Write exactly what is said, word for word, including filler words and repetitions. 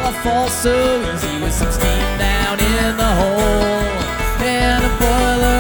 all falls so easy with some steam down in the hole and a boiler